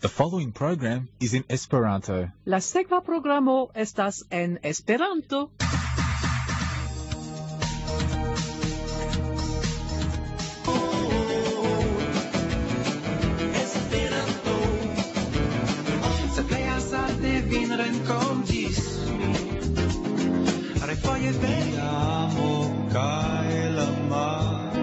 The following program is in Esperanto. La sekva programo estas en Esperanto. Vin renkontis mi refoje vejamo kaj la mar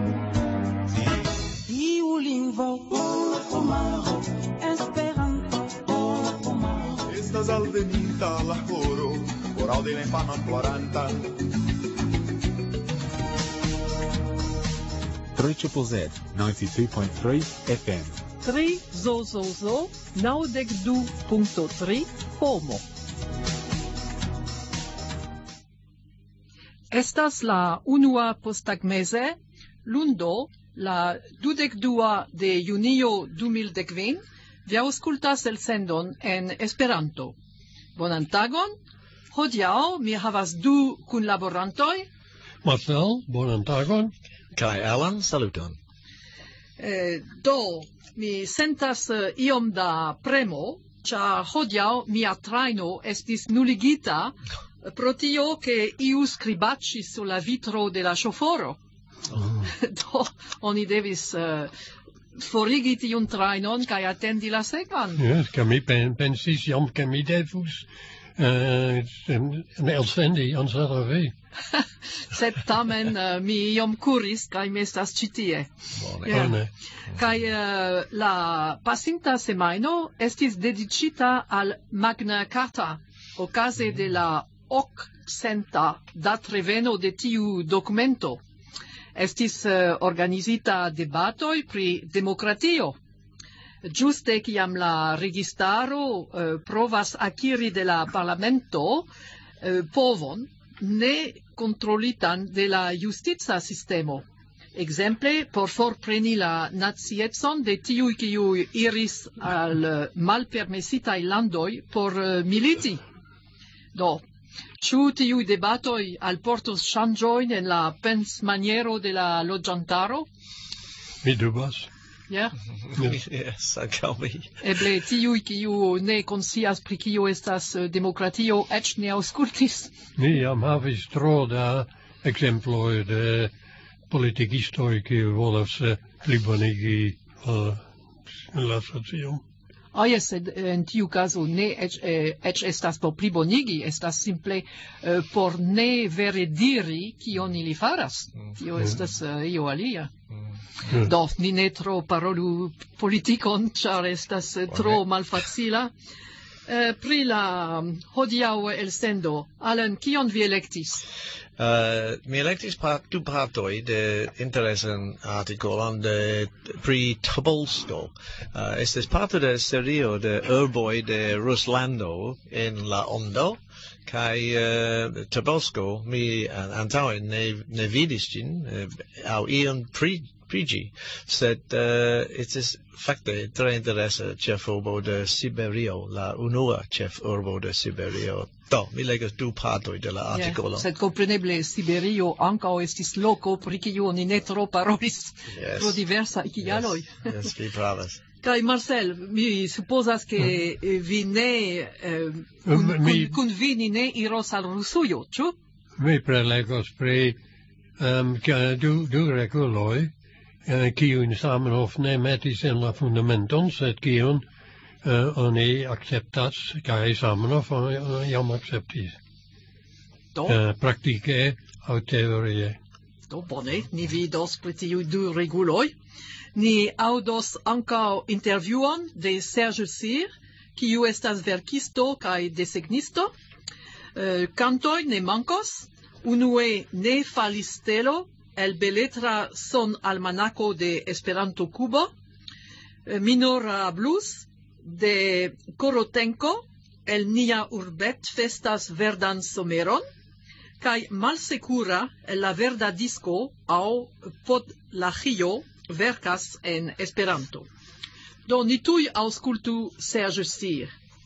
tiu lingvo homaro Esperanto homaro estas alveninta la horo por aŭdi la infanon ploranta 3ZZZ 92.3 FM. 3 zozozo 92.3 homo. Estas la unua posttagmeze, lundo, la 22 de junio 2015, vi aŭskultas elsendon en Esperanto. Bonan tagon. Hodiaŭ mi havas du kunlaborantoj. Marcel, bonan tagon. Kai Alan, saluton. Do, mi sentas iom da premo, ĉar hodiaŭ mia trajno estis nuligita pro tio, ke iu skribaĉis sur la vitro de la ŝoforo. Do, oni devis forigi tiun trajnon kaj atendi la sekvan. Yes, kaj mi pensis jam ke mi devus elsendi anstataŭ. Sed tamen mi iom kuris kaj mi estas ĉi tie. Bone. Kaj la pasinta semajno estis dediĉita al Magna Carta, okaze de la 800 datreveno de tiu dokumento. Estis organizita debatoj pri demokratio. Ĝuste kiam la registaro provas akiri de la parlamento povon ne kontrolitan de la justica sistemo. Ekzemple, por forpreni la naciecon de tiuj, kiuj iris al malpermesitaj landoj por militi. Do, ĉu tiuj debatoj alportos ŝanĝojn en la pensmaniero de la loĝantaro? Mi dubas. Yeah. Yes, ankaŭ mi. Eble tiuj, kiu ne konscias pri kio estas demokratio, eĉ ne aŭskultis. Mi jam havis tro da ekzemploj de politikistoj, kiuj volas plibonigi la socion. Jes, sed en tiu caso ne eĉ estas por plibonigi, estas simple por ne vere diri kion ili faras. Tio estas io alia. Do, ni ne tro parolu politikon, ĉar estas tro malfacila. Pri la hodiaŭa elsendo, Alan, kion vi elektis? Mi elektis du partoj de interesan artikolon pri Tobolsko. Estis parto de serio de urboj de Ruslando en la Ondo, kaj Tobolsko mi antaŭe ne vidis ĝin aŭ ion pri ĝi, sed estis fakte tre interesa ĉefurbo de Siberio, la unua ĉefurbo de Siberio. Do, mi legas du partoj de la artikolo. Sed kompreneble Siberio ankaŭ estis loko pri kiu oni ne tro parolis pro diversaj kialoj. Yes, vi pravas. Kaj Marcel, mi supozas ke vi ne kun vi ni ne iros al Rusujo, ĉu? Mi prelegos pri du reguloj, kiujn Zamenhof ne metis en la fundamenton, sed kiun oni akceptas, kaj Zamenhof jam akceptis. Praktike aŭ teorie. Do bone, ni vidos pri tiuj du reguloj. Ni aŭdos ankaŭ intervjuon de Serge Cyr, kiu estas verkisto kaj desegnisto. Kantoj ne mankos. Unue Ne falis stelo, el beletra son almanako de Esperanto Kubo, Minora blues de Korotenko, el nia urbet festas verdan someron, kaj Malsekura el la verda disco aŭ Pod la Rio verkas en Esperanto. Do ni tuj aŭskultu Serge Cyr.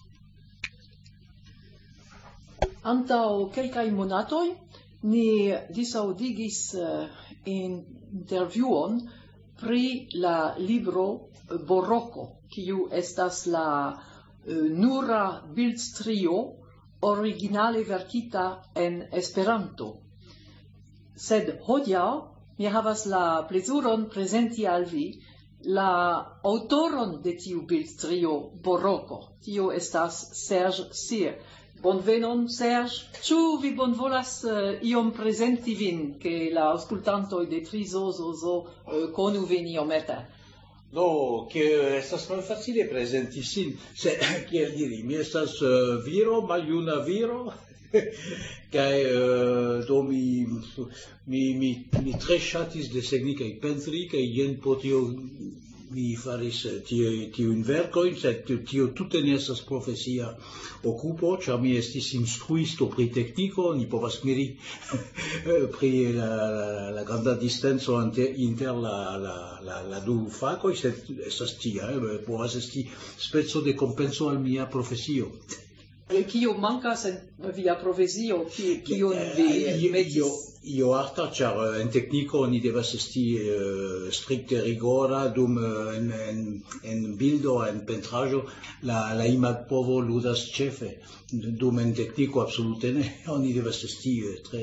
Antaŭ kelkaj monatoj ni disaŭdigis intervjuon pri la libro Boroko, kiu estas la nura bildstrio originale verkita en Esperanto. Sed hodiaŭ mi havas la plezuron prezenti al vi la autoron de tiu bildstrio Boroko. Tio estas Serge Cyr. Bonvenon, Serge. Ĉu vi bonvolas iom prezenti vin, ke la aŭskultantoj de Trizozo konu vin iomete? No, che estas malfacile presenti sin, se kiel diri, mi estas viro, maljuna viro, kaj do mi tre ŝatis desegni kaj pentri, kaj jen po tio mi faris tiujn verkojn, sed tio tute ne estas profesia okupo, ĉar mi estis instruisto pri tekniko, ni povas miri pri la granda distanco inter la du fakoj, sed estas tia, povas esti speco de kompenso al mia profesio. Kio mankas en via profesio, kion vi metis? Io arta, ĉar en tekniko oni devas esti strikte rigora, dum en bildo, en pentraĵo, la imagpovo ludas ĉefe, dum en tekniko absolute ne, oni devas esti tre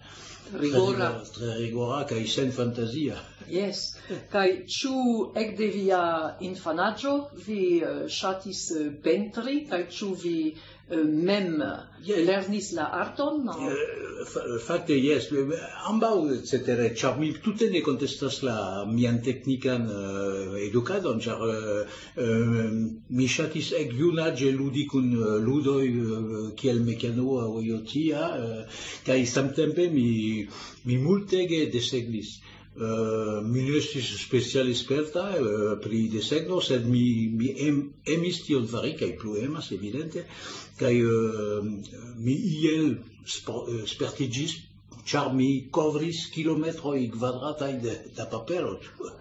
rigora kaj sen fantazia. Yes, kaj ĉu ekde via infanaĝo vi ŝatis pentri, kaj ĉu vi mem lernis la arton? Fakte, yes. Ambaŭ, cetere, ĉar mi tute ne kontestas mian teknikan edukadon, ĉar mi ŝatis ekjunaĝe ludi kun ludoj kiel Mekano aŭ io tia, kaj samtempe mi multege desegnis. Mi ne estis speciale sperta pri desegno, sed mi emis tion fari, kaj plu emas, evidente, kaj mi iel spertiĝis, ĉar mi kovris kilometroj kvadrataj da papero.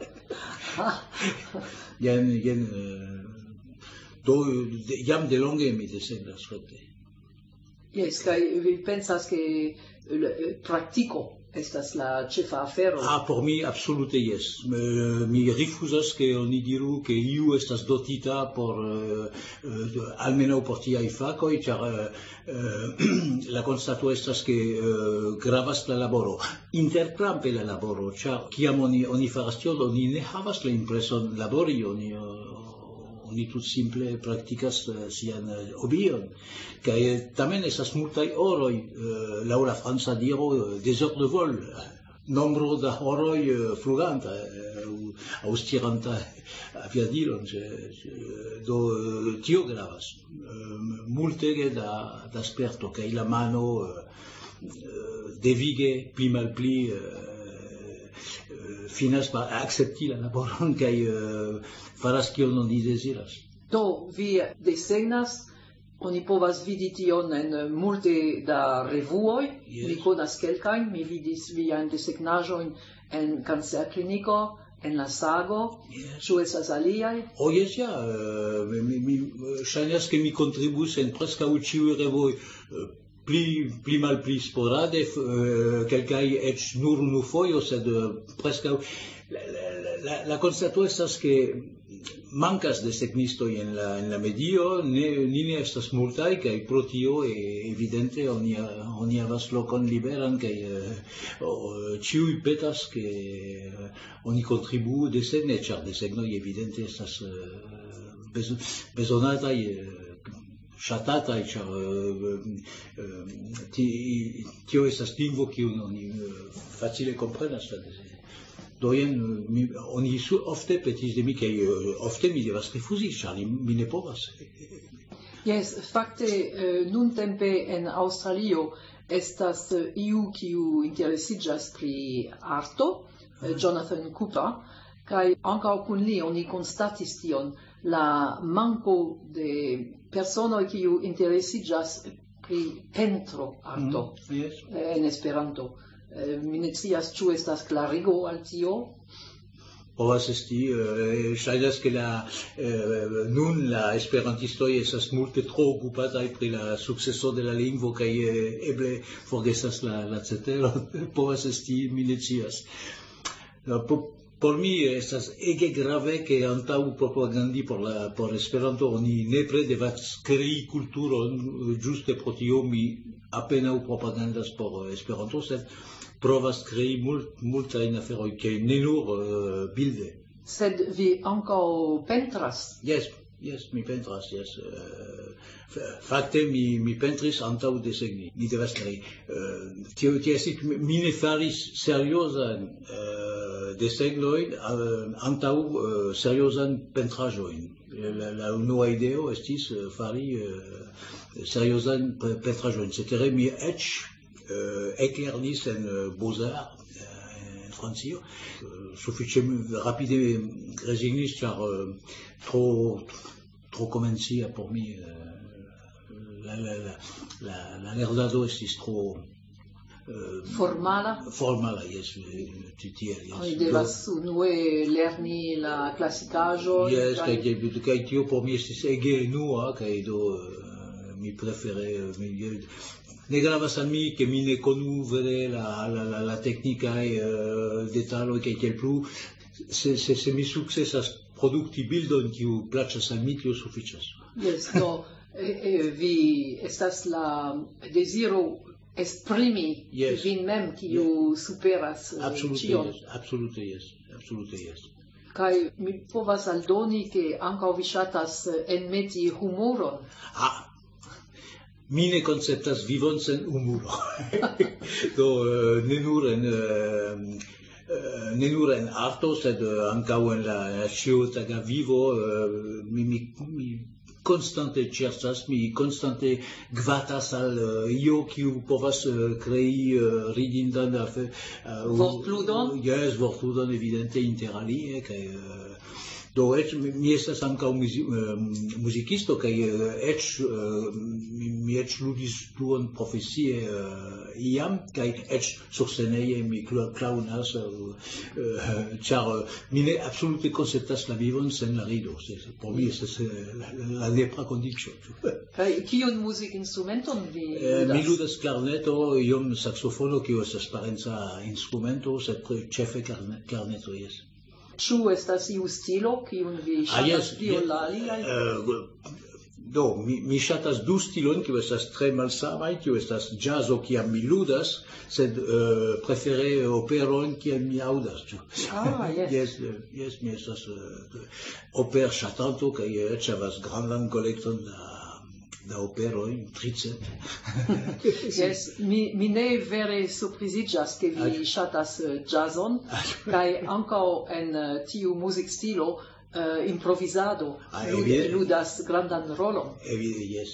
Do jam delonge mi desegnas fakte. Yes, kaj vi pensas ke praktiko estas la ĉefa afero? Por mi absolute yes. Mi rifuzas ke oni diru ke iu estas dotita por almenaŭ por tiaj fakoj, ĉar la konstato estas ke gravas la laboro. Interklampe la laboro, ĉar kiam oni faras tion, oni ne havas la impreson labori, oni tut simple praktikas sian hobion. Kaj tamen estas multaj horoj, laŭ la franca diro, des heures de vol, nombro da horoj fluganta aŭ stiranta aviadilon. Do tio gravas. Multege da sperto, kaj la mano devige pli malpli finas par akcepti la laboron kaj faras kion oni deziras. Do vi desegnas, oni povas vidi tion en multe da revuoj, mi konas kelkajn, mi vidis viajn desegnaĵojn en Kancerkliniko, en La Sago, ĉu estas aliaj? Jes, ja, ŝajnas ke mi kontribuis en preskaŭ ĉiuj revoj, pli malpli sporade, kelkaj eĉ nur unufojo, sed preskaŭ la konstato estas ke mankas desegnistoj en la medio, ni ne estas multaj, kaj pro tio evidente oni havas lokon liberan, kaj ĉiuj petas ke oni kontribuu desegni, ĉar desegnoj evidente estas bezonataj, ŝatataj, ĉar tio estas lingvo kiun oni facile komprenas. Do jen, oni ofte petis de mi, kaj ofte mi devas rifuzi, ĉar mi ne povas. Yes, fakte nuntempe en Aŭstralio estas iu kiu interesiĝas pri arto, Jonathan Cooper, kaj ankaŭ kun li oni konstatis tion, la manko de personoj kiu interesiĝas pri pentro arto en Esperanto. Mi ne scias ĉu estas klarigo al tio? Povas esti, ŝajnas ke nun la esperantistoj estas multe tro okupataj pri la sukceso de la lingvo kaj eble forgesas la ceteron. Povas esti, mi ne scias. por mi estas ege grave che antau propagandi por Esperanto oni nepre devas krei kulturon ĝuste pro tio mi apenaŭ propagandas por Esperanto, sed provas krei multajn aferoj kaj ne nur bilde. Sed vi ankaŭ pentras? Yes, mi pentras, yes. Fakte mi pentris antaŭ desegni. Mi devas krei. Tio estis mi ne faris seriozan desegnojn antaŭ seriozan pentraĵojn. La unua ideo estis fari seriozan pentraĵojn. Cetere mi eĉ eklernis en Beaux-Arts en Francio. Sufiĉe rapide rezignis, ĉar tro komencia por mi. La lernado estis tro formala, yes, tiel, yes. Oni devas unue lerni la klasikaĵon. Yes, kaj tio por mi estis ege enua, kaj do mi prefere ne gravas al mi ke mi ne konu vere la teknikaj detaloj kaj tiel plu. Se mi sukcesas produkti bildon kiu plaĉas al mi, tio sufiĉas. Yes, do vi estas la deziro esprimi vin mem kiu superas ĉion. Absolute yes. Kaj mi povas aldoni ke ankaŭ vi ŝatas enmeti humoron. Mi ne konceptas vivon sen humuro. Do ne nur en arto, sed ankaŭ en la ĉiutaga vivo mi konstante ĉersas, mi konstante gvatas al io kiu povas krei ridindan vortludon. Yes, vortludon evidente inter alie, kaj do eĉ mi estas ankaŭ muzikisto, kaj mi eĉ ludis duon profesie iam, kaj eĉ sursceneje mi klaŭnas, ĉar mi ne absolute konceptas la vivon sen la rido. Por mi estas la nepra kondiĉo. Kaj kiun muzikinstrumenton vi ludas? Mi ludas klarneto, iom saksofono, kiu estas parenca instrumento, sed ĉefe klarneto, jes. Ĉu estas iu stilo kiun vi ŝatas pli ol la aliaj? Do, mi ŝatas du stilojn kiuj estas tre malsamaj, tio estas ĵazo kiam mi ludas, sed prefere operojn kiam mi aŭdas. Yes, mi estas operŝatanto kaj eĉ havas grandan kolekton da operojn, 30. Yes, mi ne vere surpriziĝas ke vi ŝatas ĵazon, kaj ankaŭ en tiu muzikstilo improvisado ludas grandan rolon. Yes,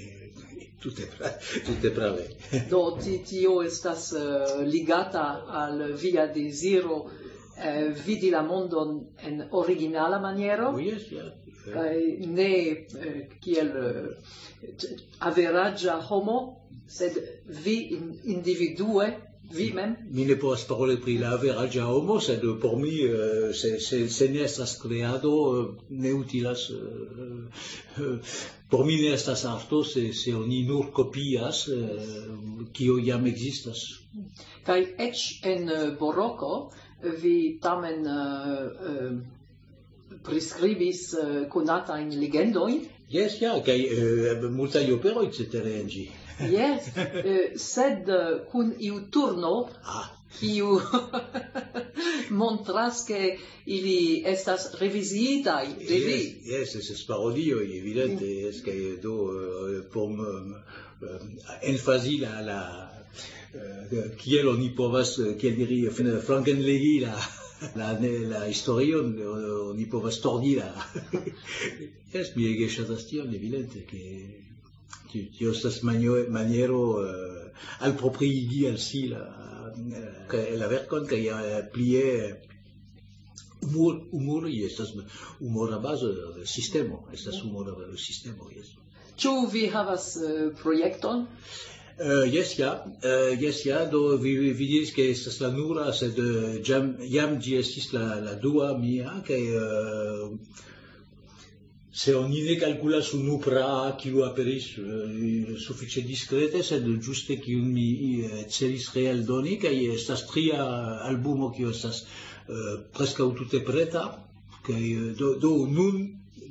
tute prave. Do tio estas ligata al via deziro vidi la mondon en originala maniero, kaj ne kiel averaĝa homo, sed vi individue, vi mem. Mi ne povas paroli pri la averaĝa homo, sed por mi se ne estas kreado ne utilas. Por mi ne estas arto se oni nur kopias kio jam ekzistas. Kaj eĉ en baroko vi tamen priskribis konatajn legendojn. Yes, kaj multaj operoj cetere en ĝi. Yes, sed kun iu turno, kiu montras ke ili estas reviziitaj de vi. Yes, estas parodioj, evidente, kaj do por emfazi la kiel oni povas, kiel diri, flankenlegi la historion, oni povas tordi la. Yes, mi ege ŝatas tion, evidente, ke tio estas maniero alpropriigi al si la verkon, kaj plie humoro, estas humora bazo de sistemo, estas humora sistemo, yes. Ĉu vi havas projekton? Yes, do vi diris ke estas la nura, sed jam ĝi estis la dua mia, kaj se oni ne kalkulas unu pra kiu aperis sufiĉe diskrete, sed ĝuste kiun mi celis reeldoni, kaj estas tria albumo kiu estas preskaŭ tute preta, kaj do nun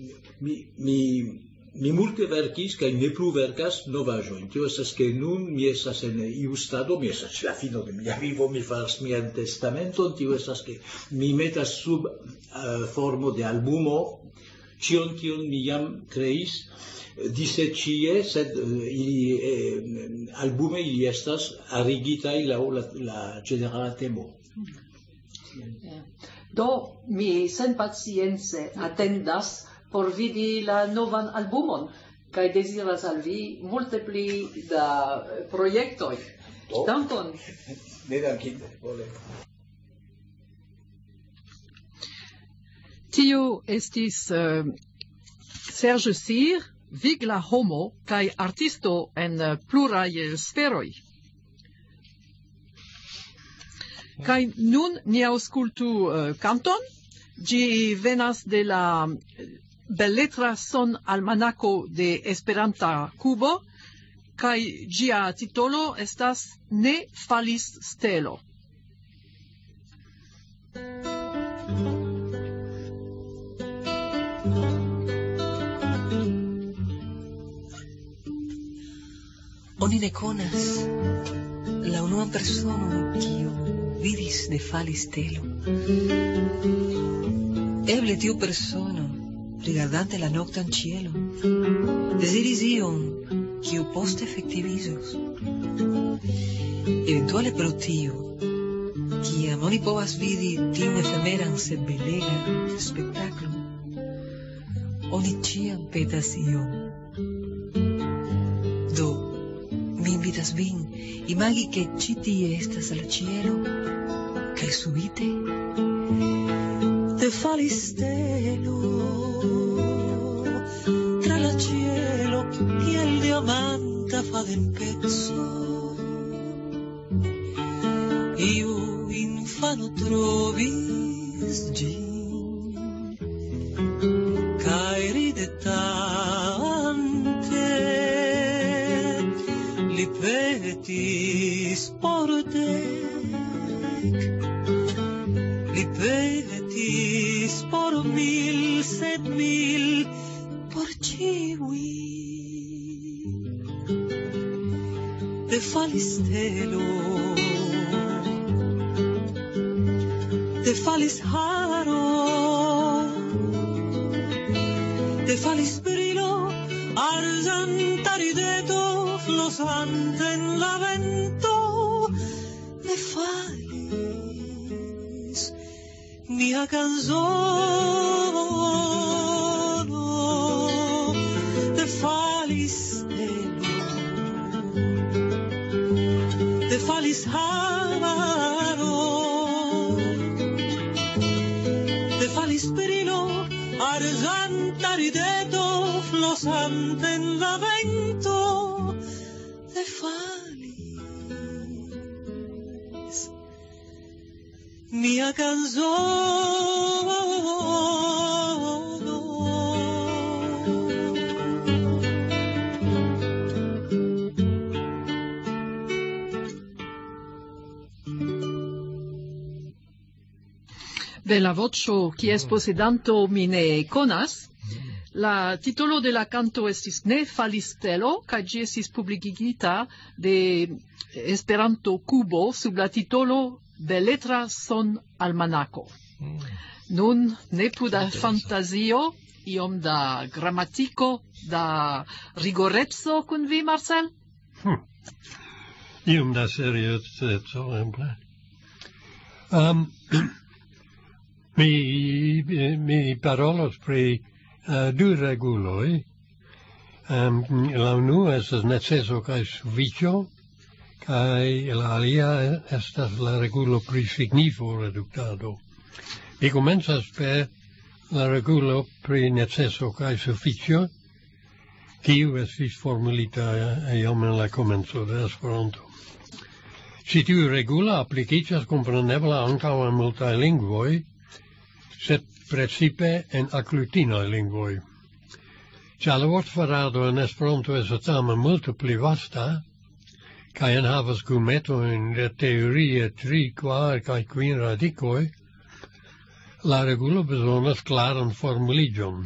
mi multe verkis kaj ne plu verkas novaĵojn. Tio estas ke nun mi estas en iu stado, mi estas la fino de mia vivo, mi faras mian testamenton, tio estas ke mi metas sub formo de albumo ĉion kion mi jam kreis, dise ĉie, sed albume ili estas arigitaj laŭ la ĝenerala temo. Do mi senpacience atendas por vidi la novan albumon, kaj deziras al vi multe pli da projektoj. Dankon. Ne dankinde, vole. Tio estis Serge Cyr, vigla homo kaj artisto en pluraj sferoj. Kaj nun ni aŭskultu kanton. Ĝi venas de la Beletra Son Almanaco de Esperanta Kubo, kaj ĝia titolo estas Ne falis stelo. Oni ne konas la unuan personon kiu vidis ne fali stelo. Eble tiu persono, rigardante la noktan ĉielon, deziris ion kiu poste efektivizos. Eventuale pro tio, kiam oni povas vidi tiun efemeran sed belegan spektaklon, oni ĉiam petas ion. Do, mi invitas vin imagi ke ĉi tie estas la ĉielo, kaj subite te falis stelo tra la cielo kiel diamanta fadempeco. Iu infano trovis ĝin kaj ridetante li petis por li petis por 1000, sed 1000 por ĉiuj. Te falis stelo, te falis haro, te falis brilo, arzanta rideto, flosante en la vento, te falis mia canzono, te falis stelo, te falis haro, te falis brilo, arzanta rideto, flosante en la vento, te falis mia canzono. De la voĉo kies posedanto mi ne konas. La titolo de la canto estis Ne falis stelo, kaj ĝi estis publikigita de Esperanto Kubo sub la titolo Beletra Son Almanaco. Nun ne plu da fantazio, iom da gramatiko, da rigoreco kun vi, Marcel? Iom da seriozeco, eble. Mi parolos pri du reguloj. La unua estas neceso kaj sufiĉo, kaj la alia estas la regulo pri signifo reduktado. Mi komencas per la regulo pri neceso kaj sufiĉo, kiu estis formulita iom en la komenco de Esperanto. Ĉi tiu regulo aplikiĝas kompreneble ankaŭ en multaj lingvoj, sed precipe en aglutinaj lingvoj. Ĉar la vortfarado en Esperanto estas tamen multe pli vasta, kaj enhavas grumetojn de teorie 3, 4 kaj 5 radikoj, la regulo bezonas claran formuligion.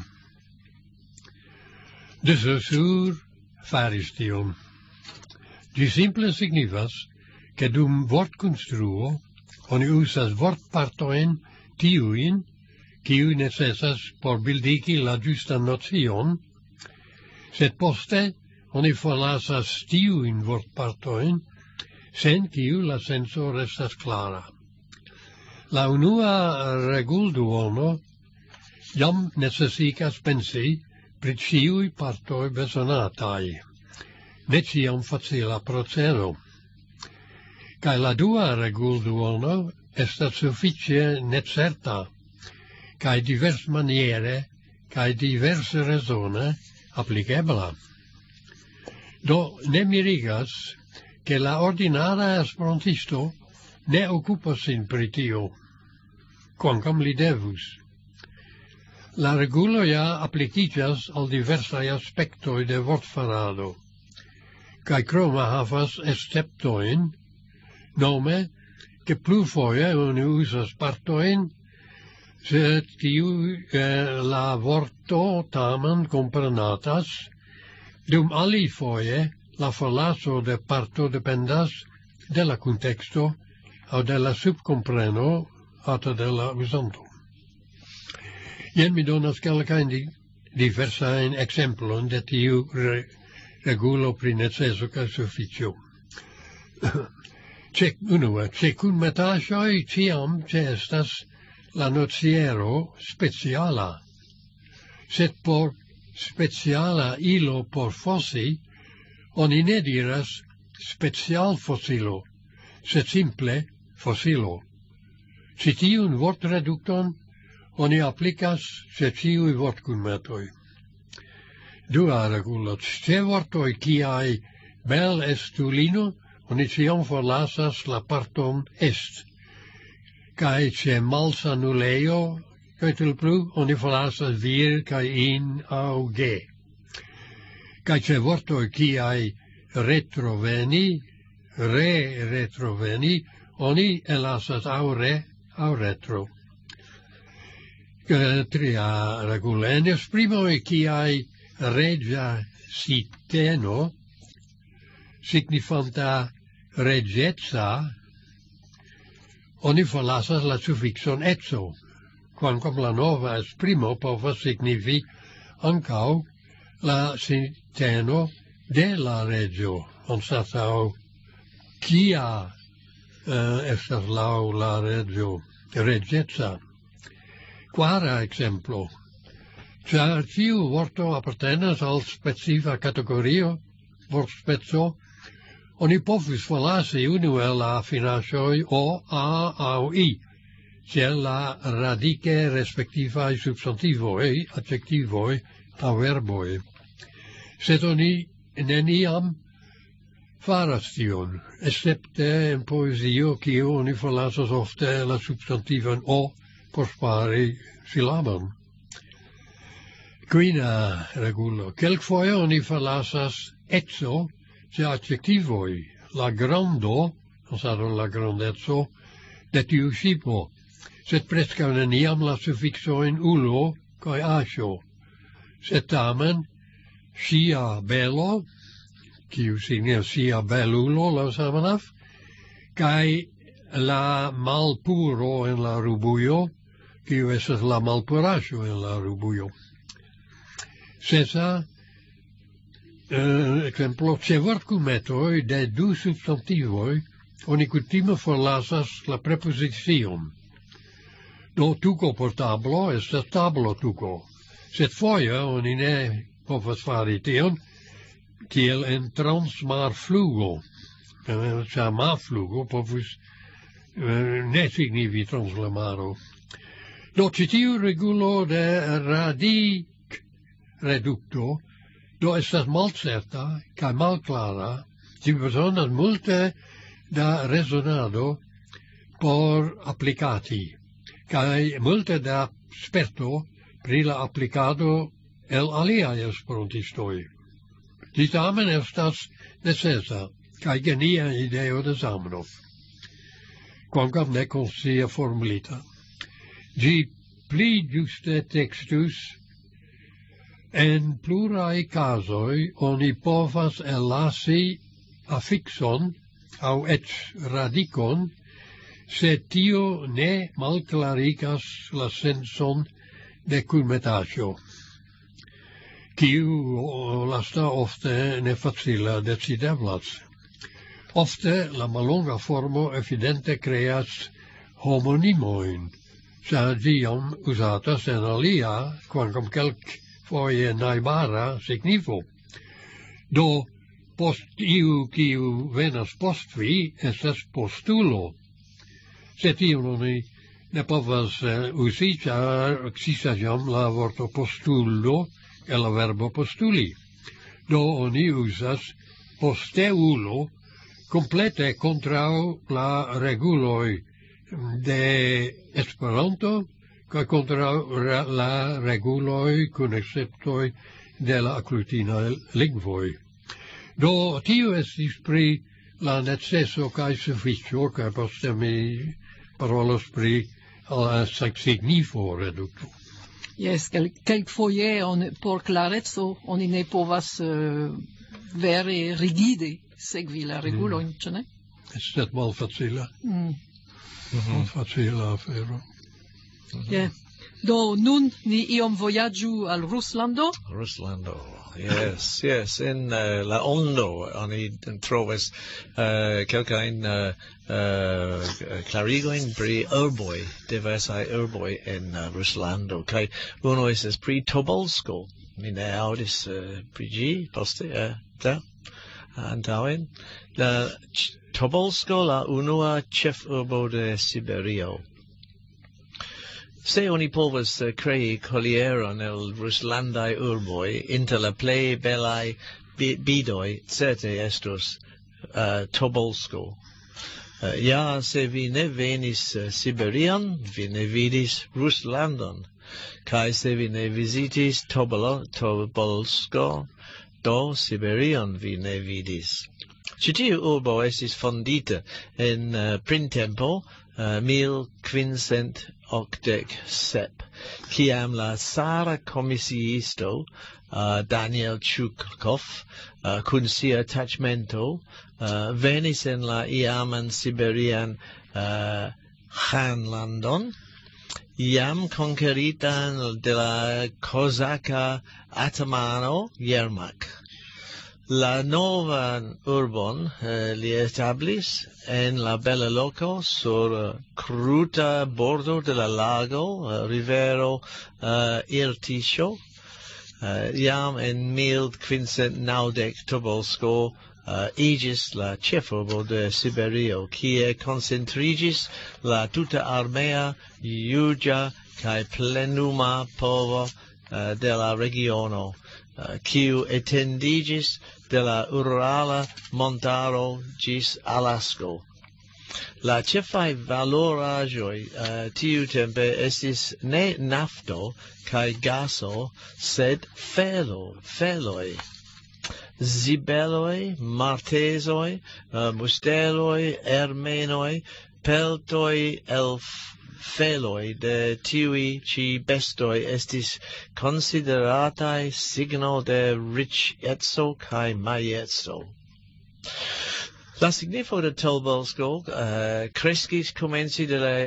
De Saussure faris tion. Gi simple signifas che dum vortkonstruo oni usas vortpartoin tiuin kiu necessas por bildigi la giusta notion, sed poste oni forlasas tiuin vortpartoin sen kiu la senso restas clara. La unua regulduono jam necessigas pensi pri ciui partoi besonatai. Ne ciam facila procedo. Kai la dua regulduono estas sufficie necerta, kai divers maniere, kai diverse resone applicabla. Do ne mirigas che la ordinara esperantisto ne occupas sin pri tio, quancam li devus. La regulo ja applicigas al diversai aspectoi de vortfarado, kai croma havas esceptoin, nome che plurfoje oni usas partoin, sed tiu la vorto tamen comprenatas, dum alifoje la forlaso de parto dependas de la contexto au de la subcompreno ata de la usanto. Ien mi donas kelkain diversain exemplon de tiu regulo pri neceso kaj sufficio. Unue, ce cun metaĵoj ciam ĉeestas la nociero speciala, sed por speciala ilo por fossi, oni ne diras special fossilo, sed simple fossilo. Si tiun vortredukton oni applicas se ciui vortcunmetoi. Dua regulo, ce vortoi ciai bel estulino, oni ciam forlasas la parton est. Kai ce malsanuleio, coitul plu, oni forlasas vir kai in au ge. Kai ce vortoi ciai retroveni, retroveni, oni elasas au re, au retro. Tria regula. En esprimoi ciai regia siteno, signifanta regetsa, oni forlasas la suffixon etso, quancam la nova esprimo povas signifi ancau la siteno de la regio, anstatau quia estas lau la regio, regetsa. Quara exemplo. Char ciu vorto appartenas al specifa categorio, vortspezzo, oni povus forlasi unue la financioi o a au i, ciel la radice respectivae substantivoi, adjectivoi, au verboi. Sed oni neniam faras tion, excepte in poesio, cio oni forlasas ofte la substantivan o por spari silabon. Quina regulo. Quelquefoje oni forlasas etso, ce adjectivoi, la grando, anstataŭ la grandezzo, de tiu ŝipo, sed preskaŭ neniam la sufiksoin ulo kaj aĵo. Sed tamen ŝia belo, kiu signifas ŝia belulo laŭ Samanaf, kaj la malpuro en la rubujo, kiu estas la malpuraĵo en la rubujo. Sesa exemplo, ce vortcumetoi de du substantivoi, oni kutime forlasas la preposicion. Do tuko por tablo estas tablo tuko, sed foje oni ne povas fari tion, kiel en transmarflugo. Ĉar marflugo povus ne signifi trans la maro. Do ĉi tiu regulo de radikredukto do estas malcerta kaj malklara, ĝi bezonas multe da rezonado por aplikati, kaj multe da sperto pri la aplikado el aliaj esperantistoj. Ĝi tamen estas necesa kaj genia ideo de Zamenhof, kvankam ne konscie formulita. Ĝi pli giuste textus, en plurae casoi oni povas elasi affixon au et radicon, se tio ne malclarigas la senson de culmetatio, quiu lasta ofte ne facila decideblas. Ofte la malonga formo evidente creas homonimoin, sa diam usatas en alia, quancam quelc foie naibara signifo. Do, post iu quiu venas post vi, estes postulo. Se tion oni ne povas usi, char existas jam la vorto postulo e la verbo postuli. Do oni usas posteulo complete contrau la reguloi de Esperanto, ca contrau la reguloi cun exceptoi de la aglutina lingvoi. Do tio estis pri la necesso cae sufficio, ca poste mi parolos pri la signifo reducto. Yes, quelquefoje por clarezzo oni ne povas vere rigide segvi la regulojn, ĉu ne? Estet malfacila. Malfacila afero. Yeah. Do nun ni iom vojaĝu al Ruslando. Ruslando, yes, yes. In la ondo oni trovis kelkajn clarigojn pri urboj, diversaj urboj en Ruslando. Kaj uno estas pri Tobolsko. Mi ne aŭdis pri ĝi poste, antaŭen. La Tobolsko, la unua ĉefurbo de Siberio. Se oni povas crei colieron el ruslandai urboi inter la plei belai bidoi, certe estos Tobolsko. Ja, se vi ne venis Siberian, vi ne vidis Ruslandon, kai se vi ne visitis Tobolsko, do Siberian vi ne vidis. Ĉi tiu urbo estis fondita en printempo 1587, kiam la Sara komisiisto Daniel Chukov kun sia taĉmento venis en la iaman Siberian Khanlandon, iam konkeritan de la kozaka atamano Yermak. La novan urbon li establis en la bella loco sur cruta bordo de la lago, rivero Irtisho. Iam en 1590 Tobolsko igis la ĉefurbo de Siberio, kie koncentriĝis la tuta armea, juĝa kaj plenuma povo de la regiono, kiu etendiĝis de la Urala montaro ĝis Alasko. La ĉefaj valoraĵoj tiutempe estis ne nafto kaj gaso, sed feloj. Zibeloj, martezoj, musteloj, ermenoj, peltoj el feloj de tiuj ĉi bestoj estis konsiderataj signo de riĉeco kaj majesto. La signifo de Tobolsko kreskis komenci de la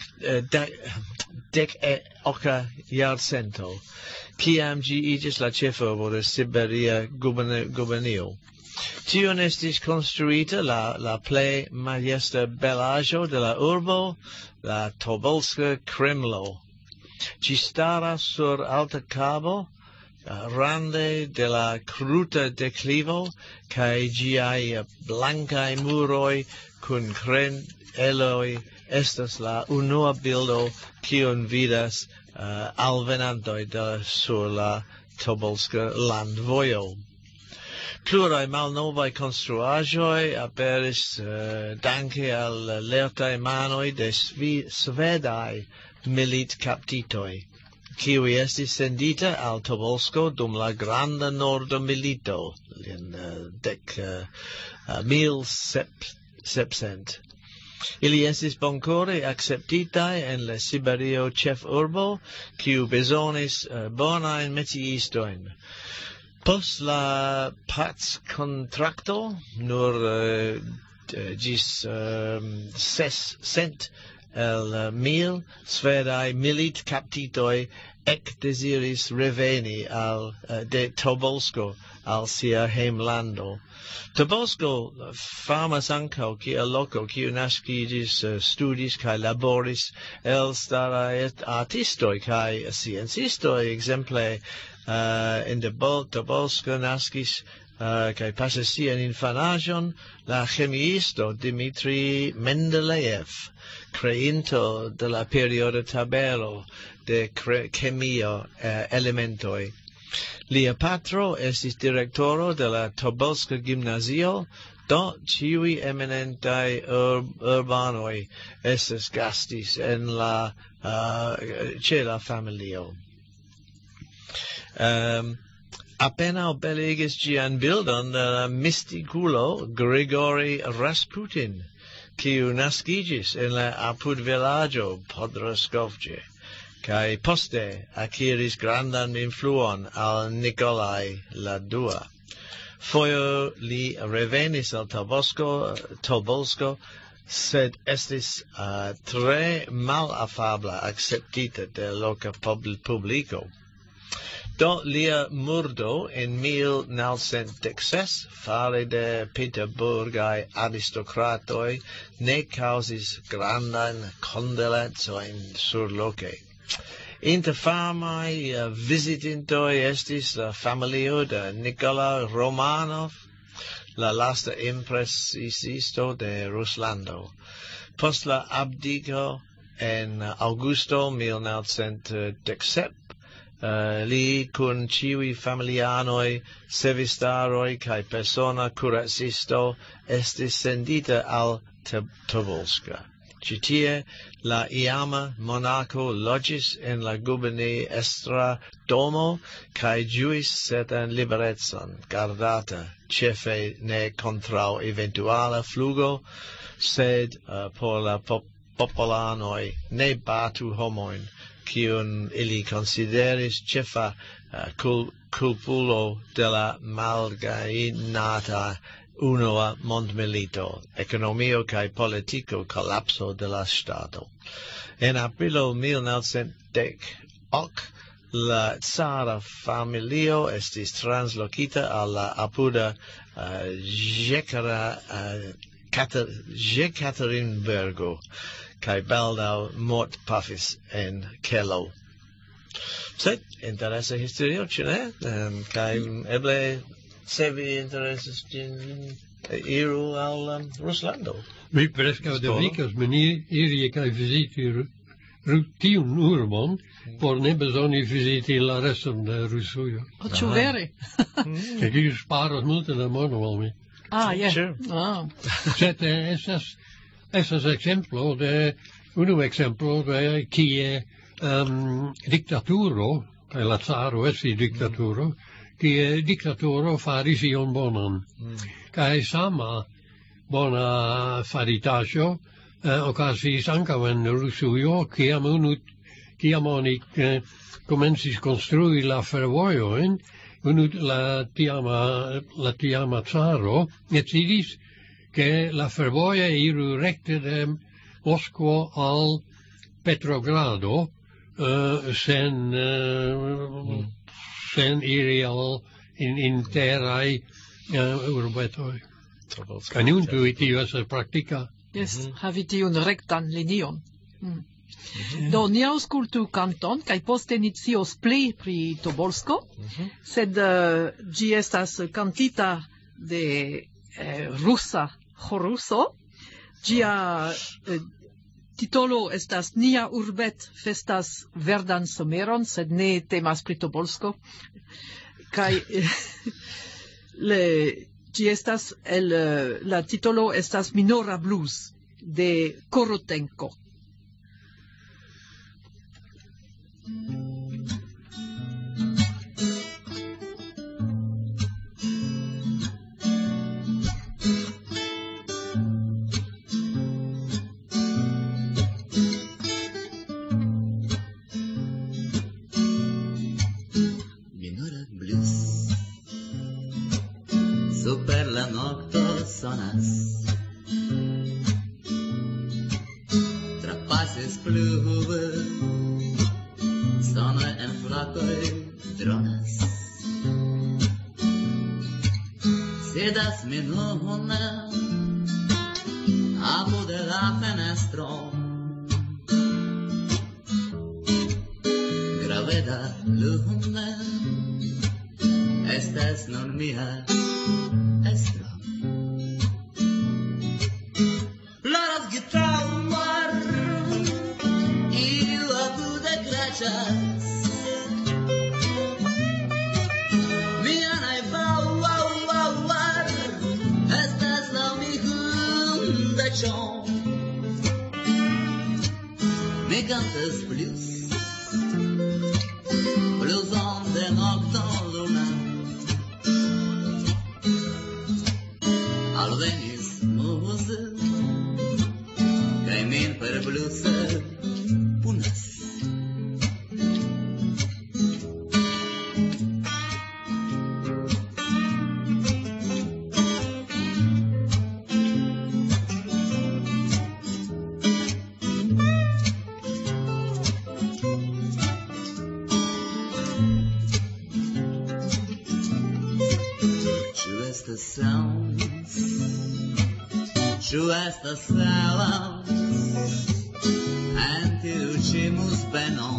dek-oka jarcento, kiam ĝi iĝis la ĉefurbo de Siberia gubernio. Tion estis konstruita la plej majesta belaĵo de la urbo, la Tobolska Kremlo. Ĝi staras sur alta kabo, rande de la kruta deklivo, kaj ĝiaj blankaj muroj kun kreneloj estas la unua bildo kiun vidas alvenantoj sur la Tobolska landvojo. Pluraj malnovaj konstruaĵoj aperis danke al lertaj manoj de svedaj militkaptitoj, kiuj estis sendita al Tobolsko dum la granda norda milito en 1700. Ili estis bonkore acceptitai en la Siberio chef urbo, kiu bezonis bonajn metiistoin. Post la pac contracto nur gis 600 el 1000 svedai milit captitoi ec desiris reveni de Tobolsko al sia heimlando. Tobolsko famas ancau kiel loko kiu nascigis, studis kai laboris elstarai artistoi kai sciencistoi. Exemple, in Tobolsko nascis kai pasis sian infanagion la chemiisto Dmitri Mendeleev, creinto de la perioda tabelo de chemio elementoi. Lia patro estis directoro de la Tobolska gimnazio, do ciui eminentai urbanoi estes gastis en la ce la familio. Appena beligis gian bildon de la mysticulo Grigori Rasputin, kiu nascigis en la apud villaggio Podroskovce, kai poste acquiris grandan influon al Nikolai la Dua. Foio li revenis al Tobolsko, sed estis tre malafabla acceptita de loca publico. Do lia murdo en 1916 fare de Peterburgai aristocratoi ne causis grandan condolenzoin surloce. Inter famai visitintoi estis la familio de Nikola Romanov, la lasta impresisto de Ruslando. Post la abdico en Augusto 1917, li kun ciui familianoi, servistaroi kai persona curacisto estis sendita al Tobolska. Citie la iama monaco logis en la guberniestra domo kai juis certan liberetson, gardata cefe ne contrau eventuala flugo, sed por la popolanoi ne batu homoin, kiun ili consideris cefa culpulo de la malgainata unua mondmilito, economio kai politico collapso de la Stato. En aprilo 1918, la Tsara familio estis translocita al la apuda Jekaterinburgo, kai baldau mort pafis en Kelo. Sed interessa historio, cine? Kai eble se vi interesas iru al Ruslando. Mi prescau devicas meni iri kai visiti tiun urbon, por ne besoni visiti la reston de Rusujo. O ciu vere? Che tiu sparas multe da mono al mi. Ah, yeah. Sure. Ah. Sed estas exemplo de unu exemplo de kie dictaturo, kai la caro esti dictaturo, kie dictaturo faris ion bonan. Kai sama bona faritaĵo okazis ankaŭ en Rusujo, kiam oni komencis konstrui la fervojojn, la tiama caro decidis che la fervoja iru rekte de Moskvo al Petrogrado sen iri al interaj urbetoj. Kaj nun tio estas praktika. Yes, havi tiun rektan linion. Do ni aŭskultu kanton kaj poste ni scios pli pri Tobolsko, sed ĝi estas kantita de rusa choruso. Ĝia titolo estas Nia urbet festas verdan someron, sed ne temas pri Tobolsko. Kaj ĝi estas la titolo estas Minora Blues de Korotenko. super la nocto sonas. Trapasis pluve, sono en flacoi dronas. Sedas mi nune apud la fenestro. Graveda lune estas nun mia estro. Ploras gitarmar, iu apude kraĉas. Mianaj vauar estas laŭ mi hundeĉo. Mi kantas bluson de nokto luna. Alvenis muze, kaj min per bluse punas. Ĉu estas sounds en tiu ĉi musbeno?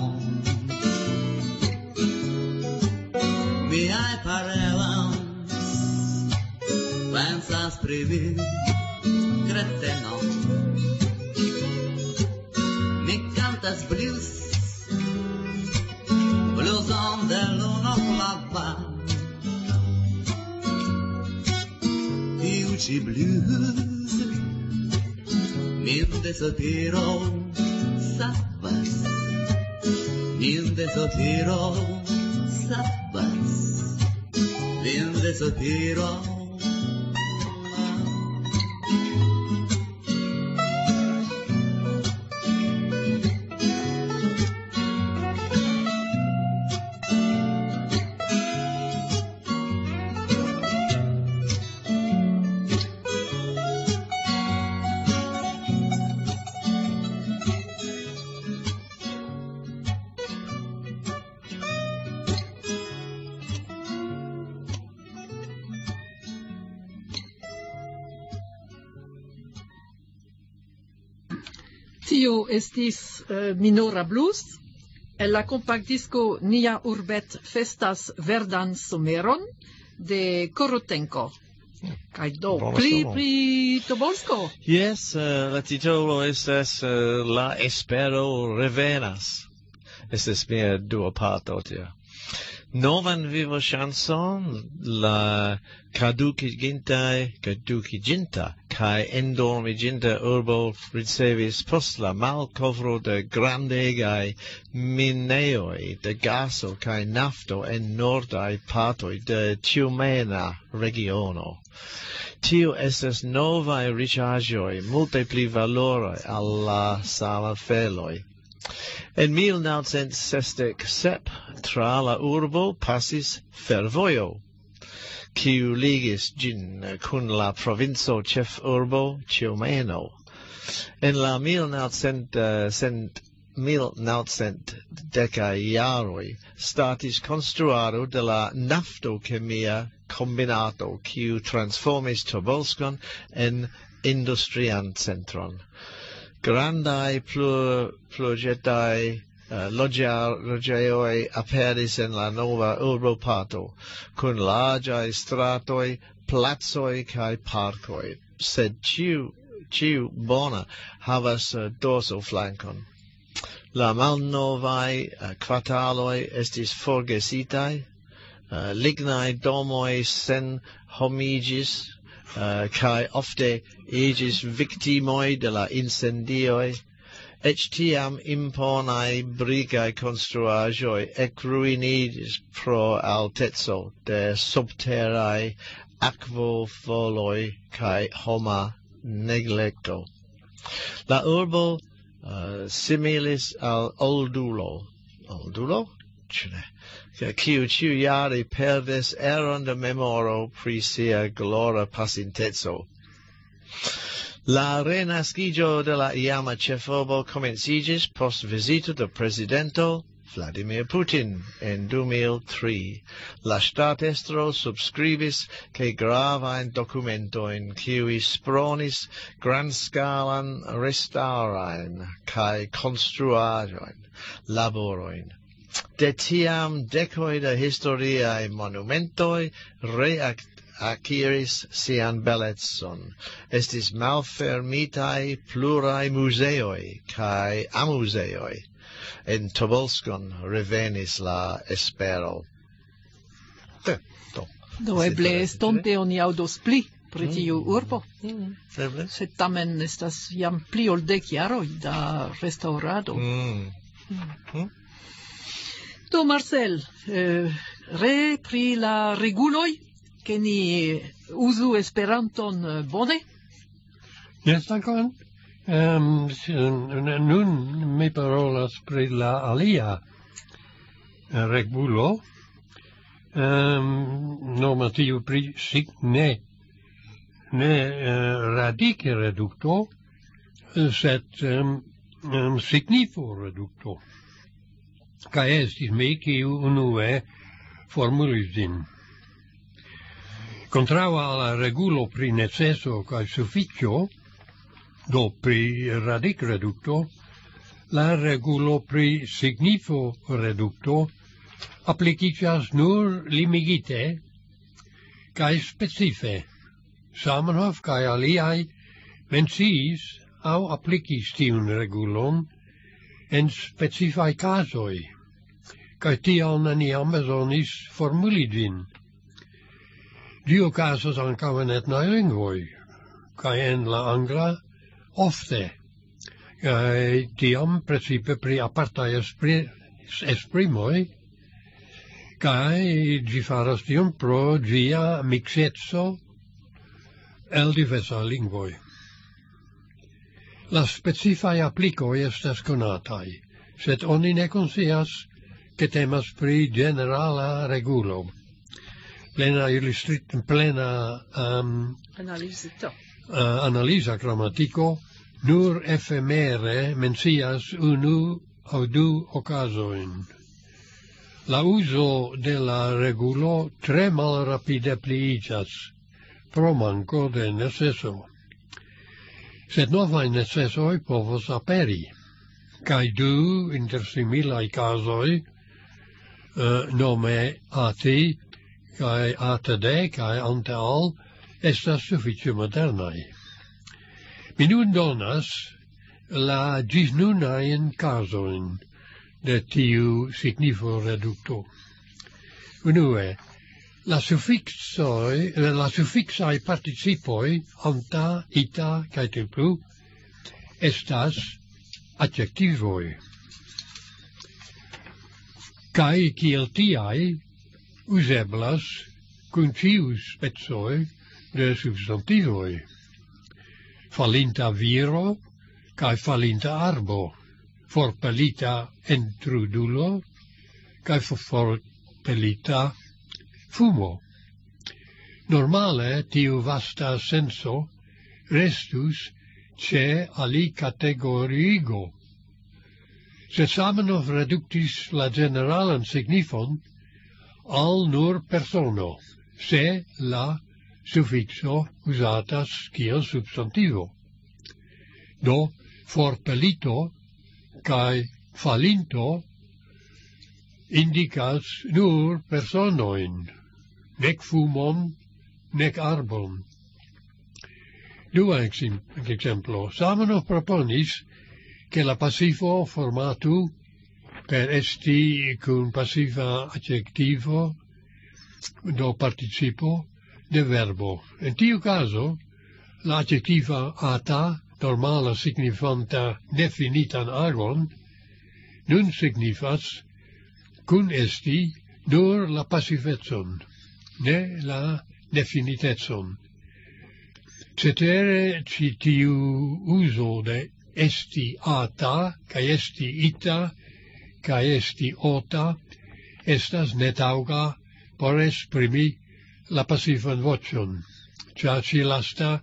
Miaj parolons pensas pri vi, kreteno. Mi kantas bluson de luno flava. Tiu ĉi blues min desopiro sabas. Min desopiro sabas. Min desopiro. Tio estis Minora Blues. El la compactdisco Nia Urbet festas verdan someron de Korotenko. Kaj do, pli Tobolsko. Yes, la titolo estas La Espero Revenas. Estas mia dua parto tia. Novan vivo chanson, la caduciginta kai endormiginta urbo ricevis post la malkovro de grandegai mineoi de gaso kai nafto en nordai partoi de Tiumena regiono. Tio estas novai riĉaĵoj, multe pli valoraj al la sama feloj. En 1967 tra la urbo pasis fervojo, kiu ligis ĝin kun la provinco ĉefurbo Tiumeno. En la 1910 jaroj startis konstruado de la naftokemia kombinato, kiu transformis Tobolskon en industrian centron. Grandai progetai loĝejoj aperis en la nova urboparto, kun larĝaj stratoj, placoj kaj parkoj, sed ĉiu bona havas dorsoflankon. La malnovaj kvartaloj estis forgesitaj, lignaj domoj senhomiĝis, kai ofte iĝis viktimoj de la incendioj. Eĉ tiam imponaj brikaj konstruaĵoj ekruiniĝis pro alteco de subteraj akvovoloj kaj homa neglekto. La urbo similis al Oldulo. Oldulo? Ĉu ne? Kiu ciuiare perdes eron de memoro pri sia glora pacintezo. La renascigio de la iama cefobo comencigis post visito de presidento Vladimir Putin en 2003. La statestro subscribis che gravain documentoin kiui spronis grandscalan restaurain cae construajoin, laboroin. De tiam decoi de historiae monumentoi reaciris sian bellezon. Estis malfermitai plurai museoi cae amuseoi. En Tobolskon revenis la espero. Do eble estonte oni audos pli pri tiu urbo. Sed tamen estas jam pli ol 10 jaroj da restaurado. Do Marcel, re pri la reguloj, ke ni uzu Esperanton bone? Yes, dankon. Nun mi parolas pri la alia regulo, normatiu pri ne radike redukto, sed signifo redukto. Kaj estis mi, kiu unue formulis ĝin. Kontraŭa la regulo pri neceso kaj sufiĉo, do pri radikredukto, la regulo pri signifo redukto aplikicias nur limigite kaj specife. Zamenhof kaj aliaj menciis aŭ aplikis tiun regulon en specifaj kazoj, kaj tial neniam bezonis formuli ĝin. Ĝi okazas ankaŭ en etnaj lingvoj, kaj en la angla ofte, kaj tiam precipe pri apartaj esprimoj, kaj ĝi faras tion pro ĝia mikseco el diversaj lingvoj. La specifaj aplikoj estas konataj, sed oni ne konscias ke temas pri ĝenerala regulo. Plena analiza gramatiko nur efemere mencias unu aŭ du okazojn. La uzo de la regulo tre malrapide pliiĝas pro manko de neceso. Sed novaj necesoj povos aperi, kaj du inter similaj kazoj, nome ati, kaj atd, kaj anteal, estas sufiĉe modernaj. Mi nun donas la ĝisnunajn kazojn de tiu signifo redukto. Unue, la sufiksaj participoj anta, ita kaj tiel plu estas adjektivoj. Kaj kiel tiaj uzeblas kun ĉiuj specoj de substantivoj. Falinta viro kaj falinta arbo, forpelita intrudulo kaj forpelita fumo. Normale tiu vasta senso restus ĉe alikategoriigo. Sed Zamenhof reduktis la ĝeneralan signifon al nur persono, se la sufikso uzatas kiel substantivo. Do forpelito kaj falinto indikas nur personojn, nek fumon, nek arbon. Dua exemplo. Zamenhof proponis che la passivo formatu per esti cum passiva adjectivo do participo de verbo. En tiu caso, la adjectiva ata, normala signifanta definitan agon, nun signifas cun esti nur la passivetson, ne la definitezon. Cetere tiu uso de esti ata, ca esti ita, ca esti ota, estas netauga por esprimi la pasivan voĉon, ĉar ĉi lasta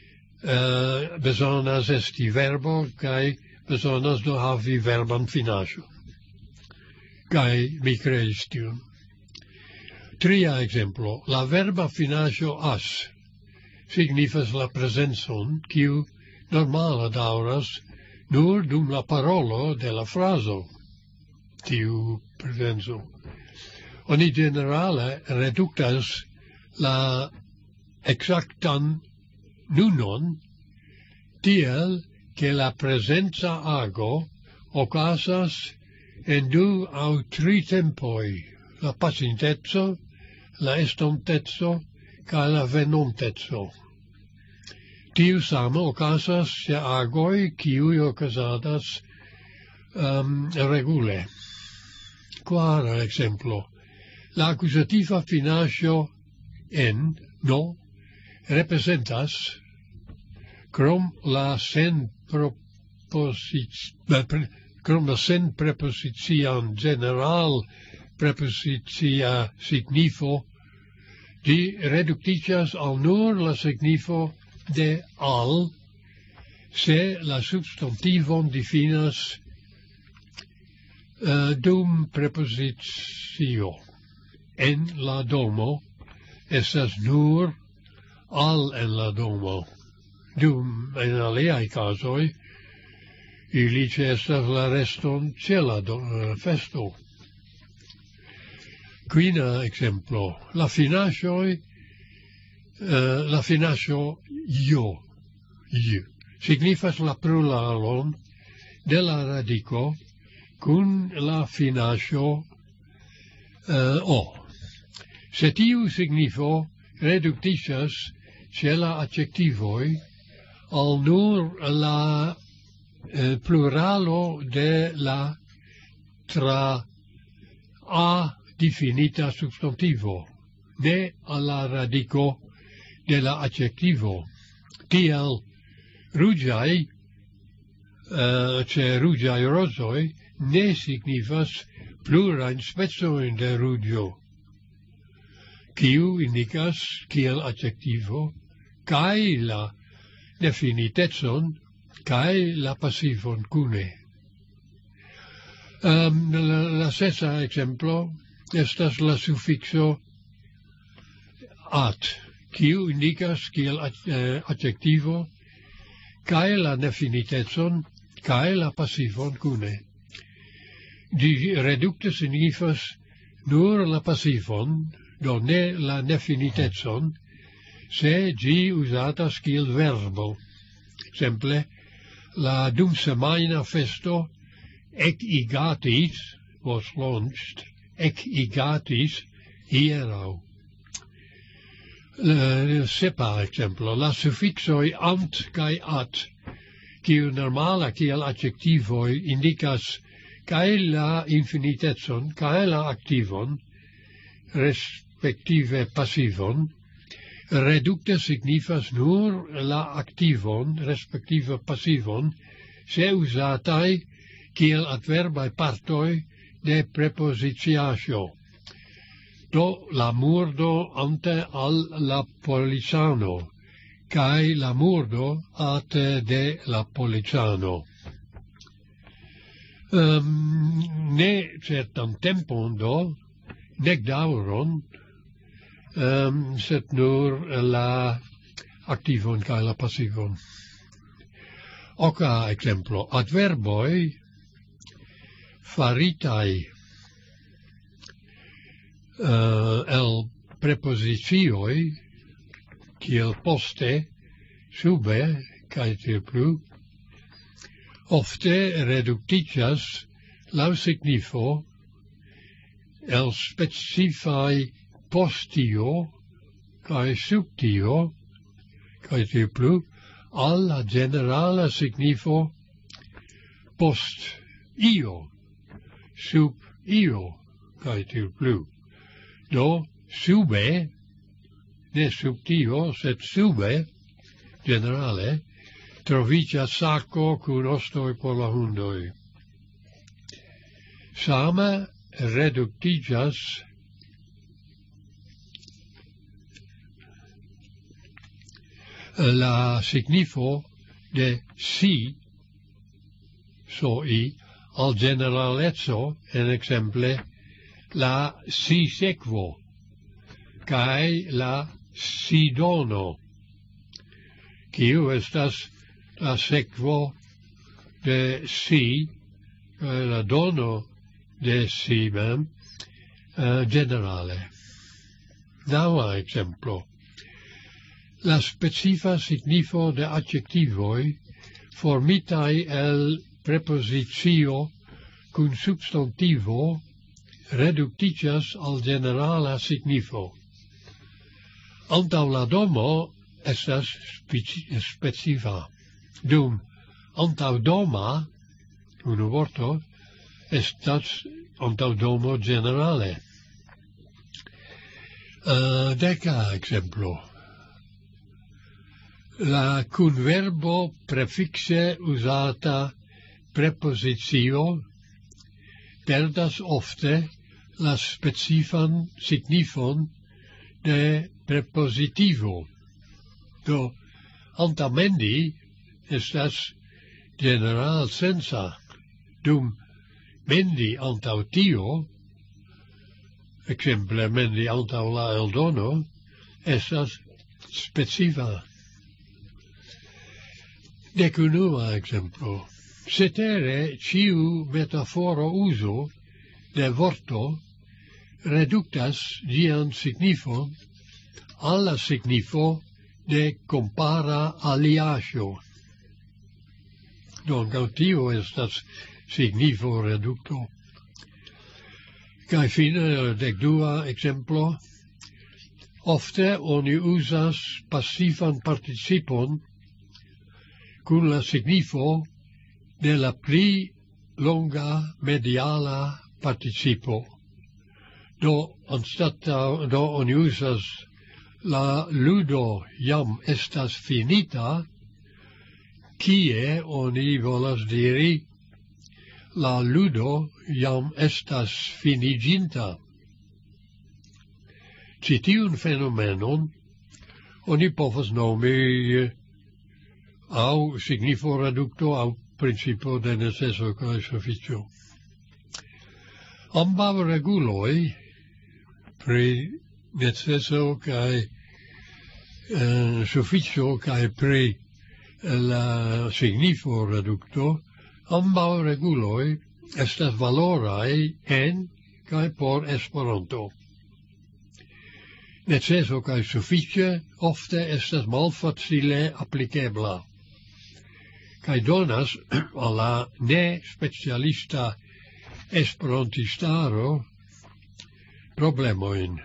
bezonas esti verbo kaj bezonas do havi verban finaĵon. Kaj mi kreis tion. Tria ekzemplo, la verba finaĵo as signifas la prezencon, kiu normala daŭras nur dum la parolo de la frazo, tiu prezenco. Oni generale reduktas la exactan nunon tiel che la presenza ago okazas en 2 aŭ 3 tempoi, la pasinteco, la estonteco kaj la venonteco. Tiu same okazas ĉe agoj kiuj okazadas regule. Kvara ekzemplo. La akuzativa finaĵo en no representas krom la senprepozician general prepozicia signifo, ĝi reduktiĝas al nur la signifo de al, se la substantivon difinas dum prepozicio. En la domo estas nur al en la domo. Dum en aliaj kazoj ili ĉeestas la reston ĉe la festo. Kvina ekzemplo. La finaĵo j signifas la pluralon de la radiko kun la finaĵo o. Se tiu signifo reduktiĝas ĉe la adjektivoj al nur la pluralo de la tra a definita substantivo, ne al la radiko de la adjektivo. Tiel ruĝaj ĉe ruĝaj rozoj ne signifas plurajn specojn de ruĝo, kiu indikas kiel adjektivo kaj la definitecon kaj la pasivon kune. La sesa ekzemplo estas la sufikso at, kiu indikas kiel adjektivo kaj la definitecon kaj la pasivon kune. Ĝi redukte signifas nur la pasivon, do ne la definitecon, se ĝi uzatas kiel verbo. Exemple, la dumsemajna festo ekigatis, was launched, ekigatis hieraŭ. Sepa ekzemplo, la sufiksoj ant kaj at, kiu normala kiel adjektivoj indikas kaj la infinitecon kaj la aktivon, respektive pasivon, redukte signifas nur la aktivon, respektive pasivon, se uzataj kiel adverbaj partoj de prepoziciaĵo. Do la murdo ante al la policano, kaj la murdo ante de la policano. Ne certan tempon do, nek daŭron, sed nur la aktivon kaj la pasivon. Oka ekzemplo, adverboj faritaj el prepozicioj, kiel poste, sube kaj tiel plu, ofte reduktiĝas laŭ signifo el specifaj postio kaj subtio kaj tiel plu al la generala signifo post io, sub io kaj tiel plu. Do sube, ne subtio, sed sube, generale, troviĝas sako kun ostoj por la hundoj. Same reduktigas la signifo de si, soi, al generalezzo, en exemple, la si sequo, cae la si dono, quiu estas la sequo de si, la dono de si mem, generale. Naua exemplo. La specifa signifo de adjectivoi formitai el prepositio cum substantivo reductitias al generala signifo. Antau la domo estas specifa. Dum antau doma, unu vorto, estas antau domo generale. Deca exemplo. La cun verbo prefixe usata prepositio perdas ofte la specifan signifon de prepositivo. Do antamendi estas general sensa, dum mendi antau tio, exemple mendi antau la eldono, estas specifa. Decunua exemplo. Cetere ciu metaforo uso de vorto reductas gian signifon alla signifo de compara aliasio. Donc tio estas signifo reducto. Kai fine decdua exemplo. Ofte oni usas passifan participon cun la signifo de la pli longa mediala participo. Do oni usas la ludo jam estas finita, kie oni volas diri la ludo jam estas finiginta. Citiun fenomenon oni povas nomi au signifo reducto au principio de necesso cae sufficio. Ambau reguloi pri necesso cae sufficio cae pri la signifo reducto, ambau reguloi estas valorai en cae por Esperanto. Necesso cae sufficie ofte estas malfacile applicebla, cae donas alla ne specialista esperantistaro problemoin.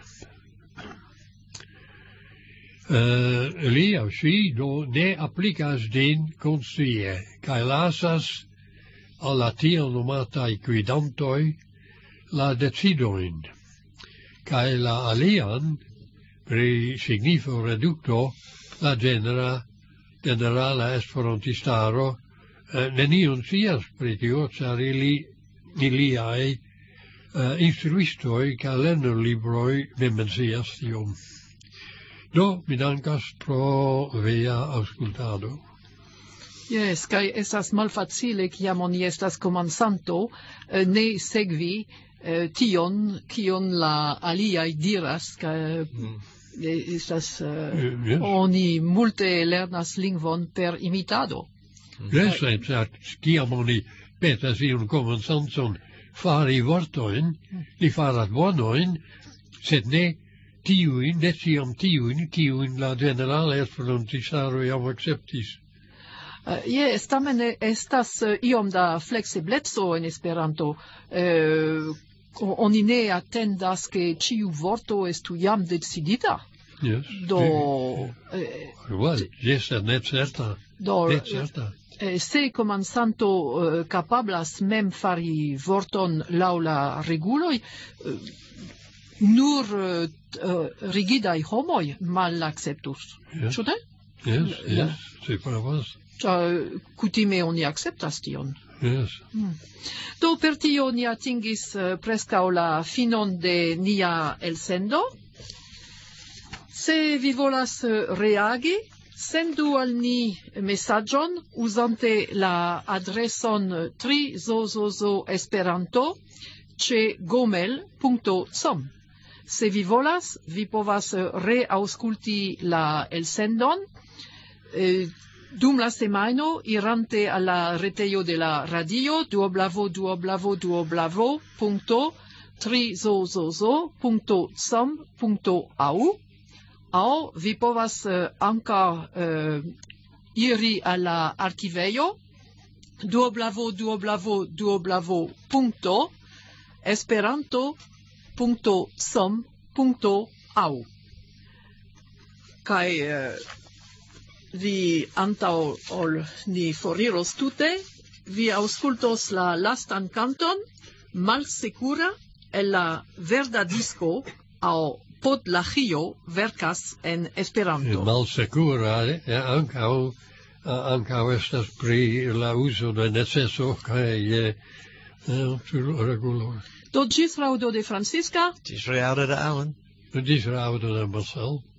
Li au si do ne applicas din conscie, cae lasas alla tiel nomatai quidantoi la decidoin, cae la alian pri signifo reducto la generala esperantistaro neniun scias pri tio, char iliai instruistoi ca lernolibroi ne mencias tion. Do, mi dankas pro via auscultado. Yes, kai estas malfacile, kiam oni estas komencanto, ne segvi tion, kion la aliai diras, kai estas oni multe lernas lingvon per imitado. Yes, kiam oni petas iun komencanton fari vortoin, li faras bonoin, sed ne tiuin, ne ciam tiuin, kiuin la generale esperantistaro jam acceptis. Yes, tamen estas iom da flexiblezzo en Esperanto. Oni ne attendas che ciu vorto estu jam decidita. Yes. Do... Well, yes, ne certa. Ne certa. Se komencanto capablas mem fari vorton laŭ la reguloj, nur rigidaj homoj malakceptus. Yes. Ĉu ne? Yes, se pravas. Kutime oni akceptas tion. Yes. Do per tio ni atingis prescau la finon de nia elsendo. Se vi volas reagi, sendu al ni messagion usante la adreson trizozozoesperanto@gmail.com. Se vi volas, vi povas reausculti la elsendon dum la semajno irante al la retejo de la radio www.trizozozo.com.au aŭ vi povas ankaŭ iri al la arkivejo www.esperanto.som.au kaj vi antaŭ ol ni foriros tute, vi aŭskultos la lastan kanton Malsekura el la verda disco aŭ Podlahio verkas en Esperanto. Malsekura ankaŭ estas pri la uzo de neceso kaj reguloj. Do ĝis raŭdo de Francisca. Ĝis reaŭdo de Alan. Ĝis raŭdo de Marcel.